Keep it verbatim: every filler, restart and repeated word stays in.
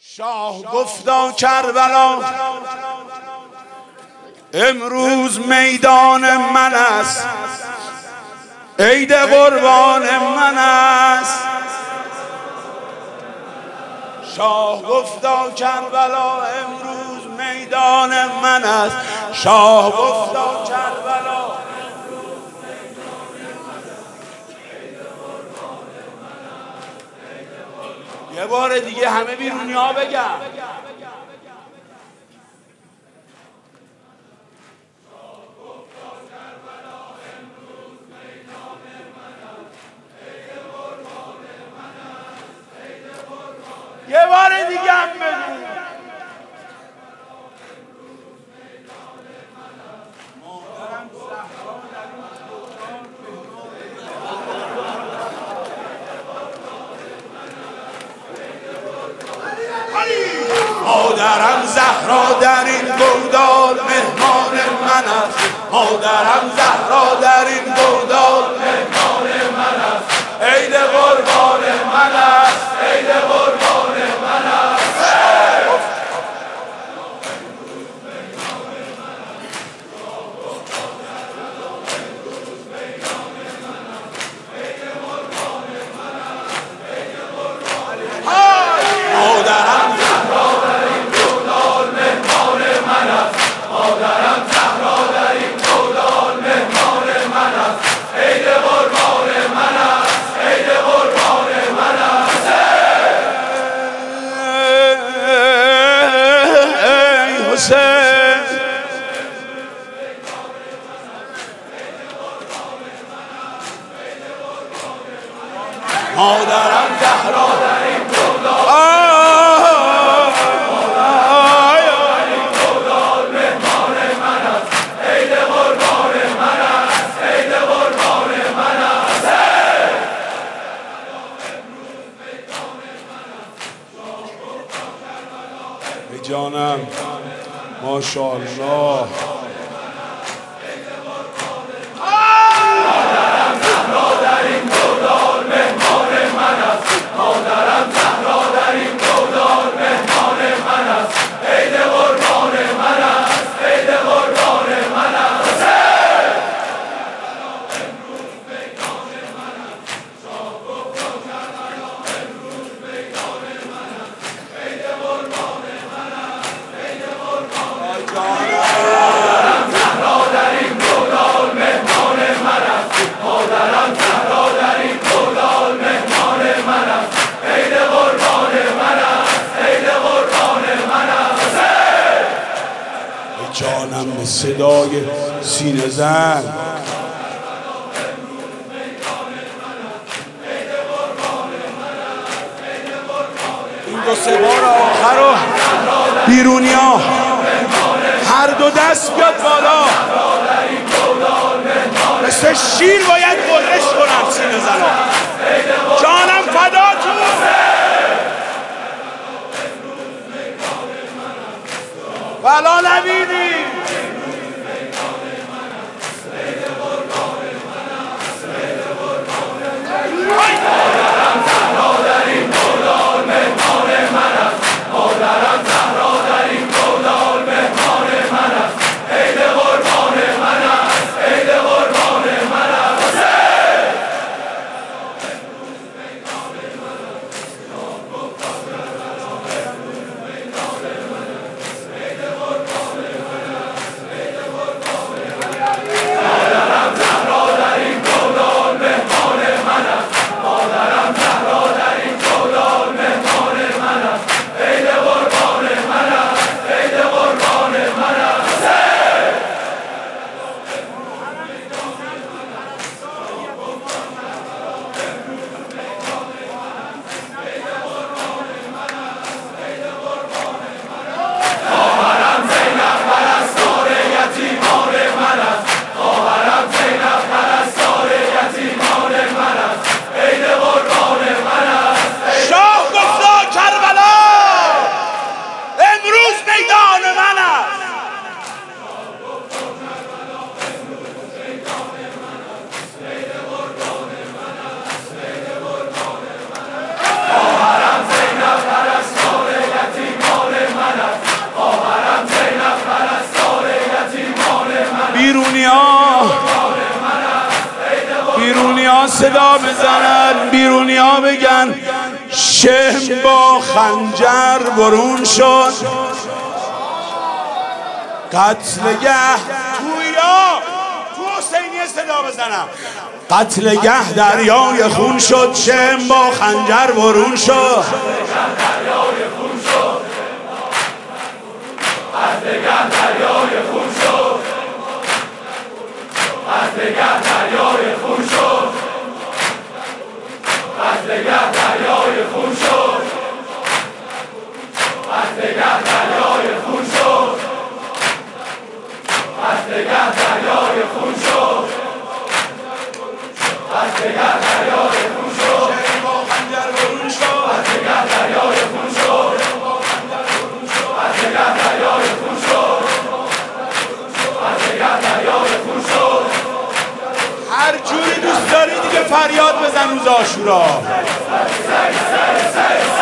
شاه گفتا کربلا امروز میدان من است، عید قربان من است. شاه گفتا کربلا امروز میدان من است. شاه گفتا کربلا یه بار دیگه همه بیرونی ها بگم. یه بار دیگه هم بگو. مادرم زهرا در این گودال مهمان من است. مادرم زهرا در این گودال مهمان من است. عید قربان من است. عید قربان من است. مادرم زهرا در این گودال مهمان من است. مادرم زهرا در این گودال مهمان من است. عید قربان من است. عید قربان من است. ای حسین مادرم زهرا در این گودال جانم ماشاءالله. مادرم زهرا در این گودال مهمان من است. مادرم زهرا در این گودال مهمان من است. عید قربان من است. عید قربان من است. امروز میدان من است. شاه گفتا کربلا امروز میدان من است. عید قربان من است. عید قربان مادرم زهرا در این گودال مهمان من است. مادرم زهرا در این گودال مهمان من است. عید قربان من است. عید قربان من است. ای جانم به صدای سینه زن این دو سه بار آخر رو بیرونی ها هر دو دست بیاد بالا، مثل شیر باید قرش کنم سینه زن. جانم فداتون. ولا نبینی مادرم زهرا در این گودال مهمان من است. مادرم زهرا در این گودال مهمان من است. عید قربان من است. عید قربان من است. صدا بزنن، بیرونیا بگن شهم با خنجر برون شد. قتلگه تویا تو حسینیه صدا بزنم. قتلگه دریای خون شد، شهم با خنجر برون شد. قتلگه دریای خون شد، قتلگه دریای خون شد، قتلگه دریای خون شد، قتلگه دریای خون شد، قتلگه دریای خون شد، قتلگه دریای خون شد، با خنجر برون شد. قتلگه دریای خون شد، قتلگه دریای خون شد، قتلگه دریای خون شد. هر جوری دوست داری دیگه فریاد بزن روز عاشورا.